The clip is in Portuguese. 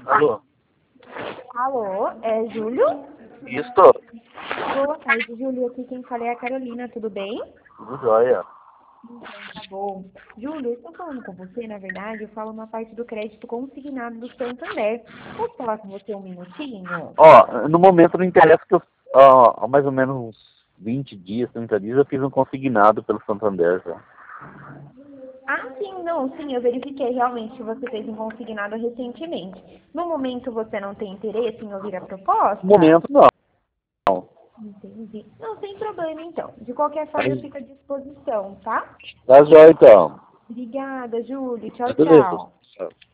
Alô? Alô, é Júlio? Isso, Boa tarde, Júlio. Aqui quem fala é a Carolina, tudo bem? tudo jóia. Tá bom. Júlio, eu estou falando com você, na verdade, eu falo na parte do crédito consignado do Santander. Posso falar com você um minutinho? Ó, no momento não interessa que há mais ou menos uns 20 dias, 30 dias, eu fiz um consignado pelo Santander já. Ah, sim, não, sim, eu verifiquei realmente que você fez um consignado recentemente. No momento você não tem interesse em ouvir a No proposta? momento não. Entendi. Não, sem problema então. De qualquer forma, eu fico à disposição, tá? Tá jóia então. Obrigada, Júlio. Tchau, Beleza. tchau. Tchau.